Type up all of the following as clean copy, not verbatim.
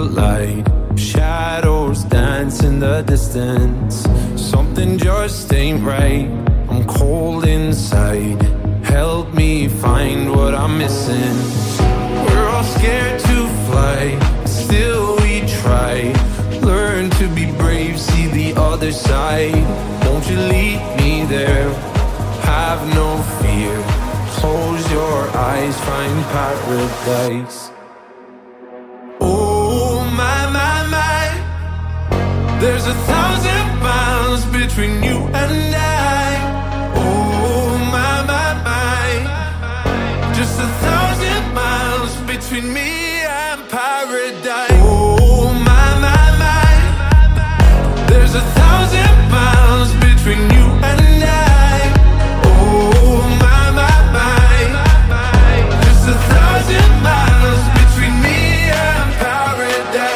light. Shadows dance in the distance. Something just ain't right. I'm cold inside. Help me find what I'm missing. We're all scared to fly, still we try. Learn to be brave, see the other side. Won't you lead me there? Have no fear. Close your eyes, find paradise. Oh my, my, my. There's 1,000 miles between you and I. Oh my, my, my. Just 1,000 miles between me and paradise. Oh my, my, my. There's 1,000 miles between you and I. Oh my, my, my. Just 1,000 miles between me and paradise.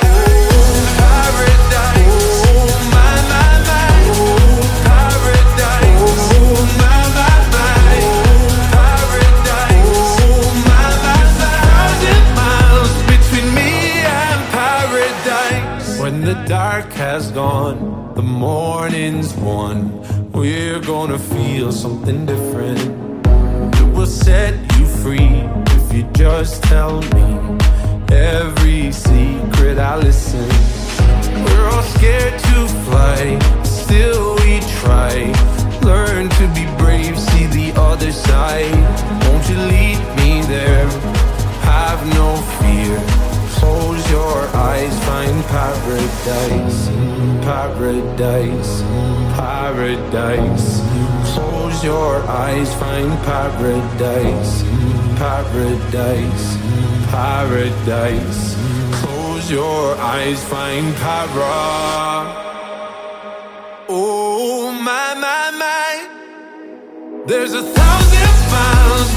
When the dark has gone, the morning's won. We're gonna feel something different. It will set you free if you just tell me every secret. I listen. We're all scared to fly, still we try. Learn to be brave, see the other side. Won't you lead me there? Have no fear. Close your eyes, find paradise, paradise, paradise. Close your eyes, find paradise, paradise, paradise. Close your eyes, find para. Oh my, my, my. There's 1,000 miles